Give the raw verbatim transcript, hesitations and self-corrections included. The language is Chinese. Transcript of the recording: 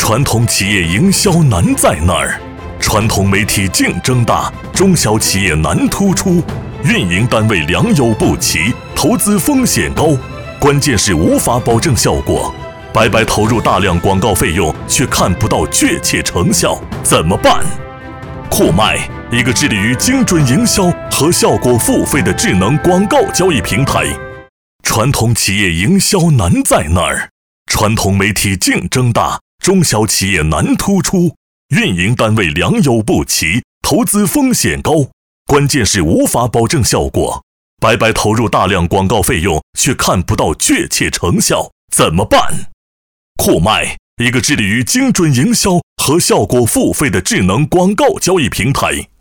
传统企业营销难在哪儿？传统媒体竞争大，中小企业难突出，运营单位良莠不齐，投资风险高，关键是无法保证效果。白白投入大量广告费用，却看不到确切成效，怎么办？酷麦，一个致力于精准营销和效果付费的智能广告交易平台。传统企业营销难在哪儿？传统媒体竞争大，中小企业难突出，运营单位良莠不齐，投资风险高，关键是无法保证效果。白白投入大量广告费用，却看不到确切成效，怎么办？酷麦，一个致力于精准营销和效果付费的智能广告交易平台。